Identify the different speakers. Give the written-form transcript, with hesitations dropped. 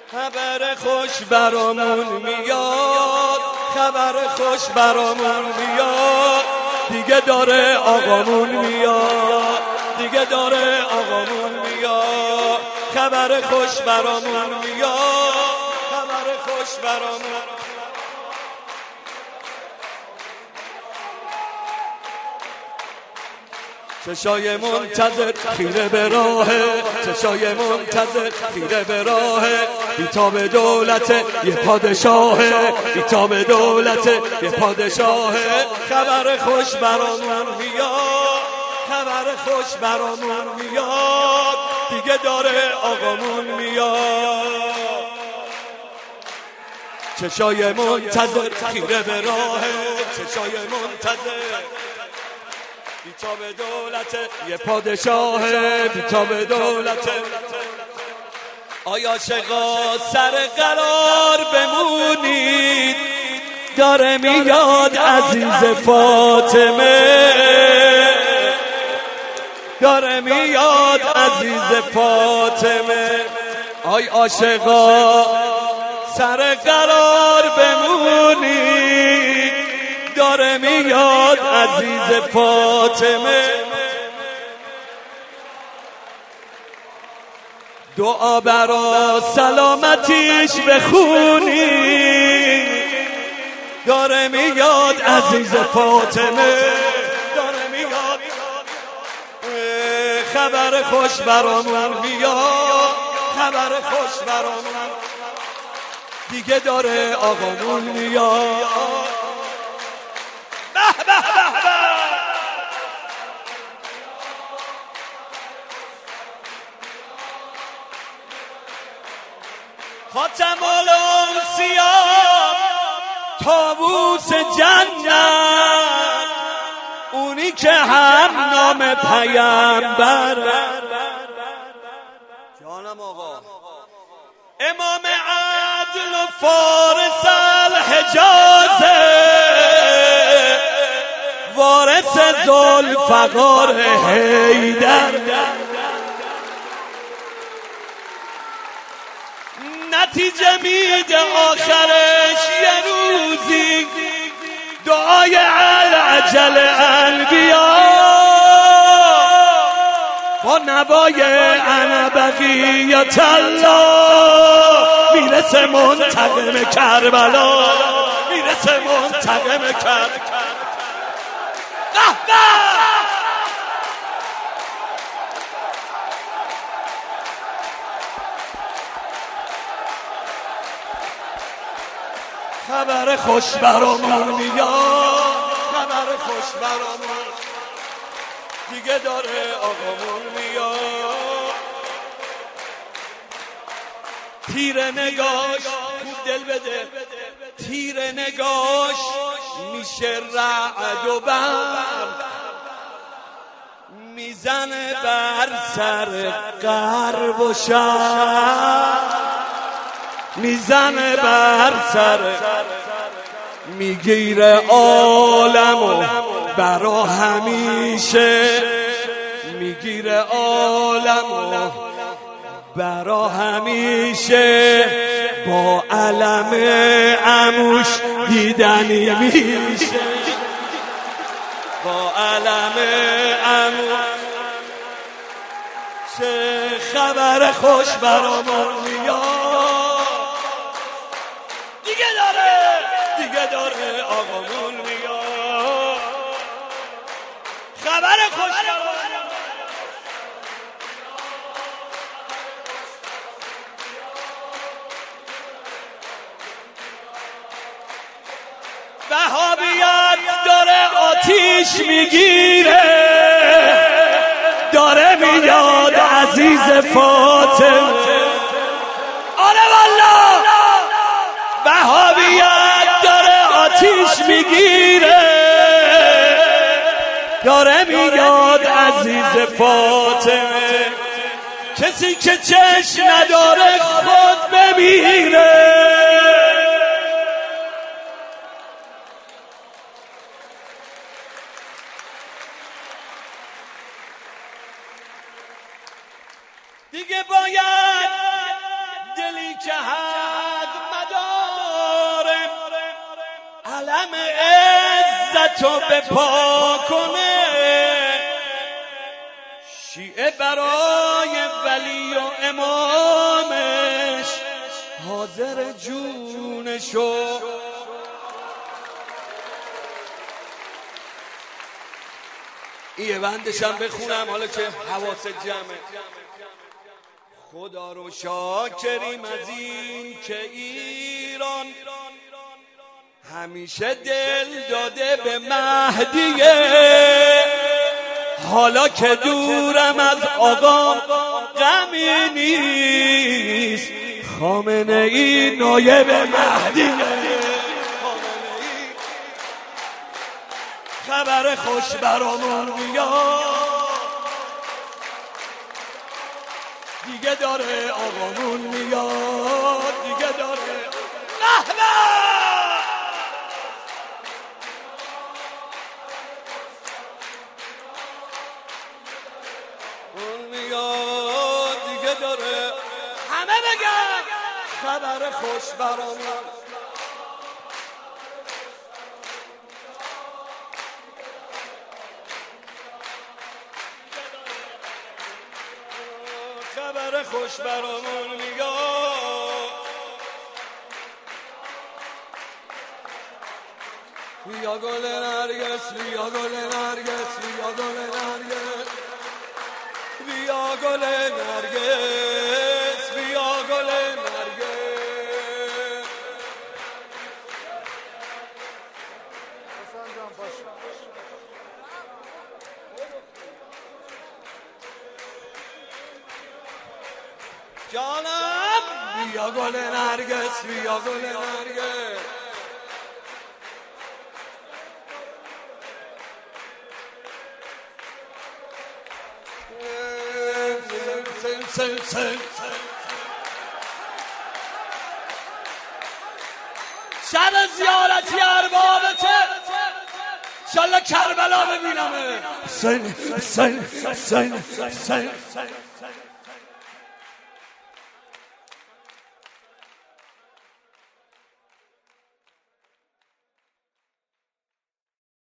Speaker 1: خبر خوش برامون میاد، خبر خوش برامون میاد، دیگه داره آقامون میاد، دیگه داره آقامون میاد. خبر خوش برامون میاد، خبر خوش برامون. چشای منتظر خیره به راهه، چشای منتظر خیره به راهه، بیتاب دولت یه پادشاهه، بیتاب دولت یه پادشاهه. خبر خوش برامون میاد، خبر خوش برامون میاد، دیگه داره آقامون میاد. چشای منتظر خیره به راهه، چشای منتظر بیتاب دولت یه پادشاهه، بیتاب دولت. آیا شقا سر قرار بمونید، داره میاد عزیز فاطمه، داره میاد عزیز فاطمه. آی عاشقا سر قرار بمونید، داره میاد عزیز فاطمه. دعا برا سلامتیش بخونی، داره میاد عزیز فاطمه، داره میاد. خبر خوش برامون میاد، خبر خوش برامون، دیگه داره آقامون میاد. به به به به. خاتم الانبیاء طاووس جنت، اونی که هم نام پیامبر. جانم آقا امام عدل و فارس الحجازه، وارث ذوالفقار حیدر. نتیجه میده آخرش یه روزی دعای العجل انبیا، با نوای انا بقیت الله میرسه منتقم کربلا، میرسه منتقم کربلا. خبر خوش برامون میاد، خبر خوش برامون، دیگه داره آقامون میاد. تیر نگاش خوب دل بده، تیر نگاش میشه رعد و برق، میزنه بر سر غرب و شرق، میزنه بر سر، میگیره عالمو برا همیشه، میگیره عالمو برا همیشه. با علم عموش دیدنی میشه، با علم عموش. چه خبر خوش برامون میاد، دیگه داره، دیگه داره آقامون میاد. خبر خوش برامون وهابیت داره آتیش میگیره، داره میاد عزیز فاطمه. آره والله وهابیت داره آتیش میگیره، داره میاد عزیز فاطمه. کسی که چشم نداره خود بمیره. دیگه باید دلی که علم عزتو بپا کنه، شیعه برای ولی و امامش حاضر جونشو. یه بندشم بخونم حالا که حواست جمعه. خدا رو شاکریم از این که ایران همیشه دل داده به مهدیه، حالا که دورم از آقا غمی نیست، خامنه ای نایب مهدیه. خبر خوش برامون میاد، دیگه داره آقامون میاد، دیگه داره اون میاد، دیگه داره. همه بگن خبر خوش برامون. خبر خوش برامون میاد. بیا گل نرگس، بیا گل نرگس، بیا گل نرگس، بیا گل نرگس، بیا گل نرگس. جانم بیا گل نرگس، بیا گل نرگس. شب زیارتی اربابته، انشالله کربلا ببینمه.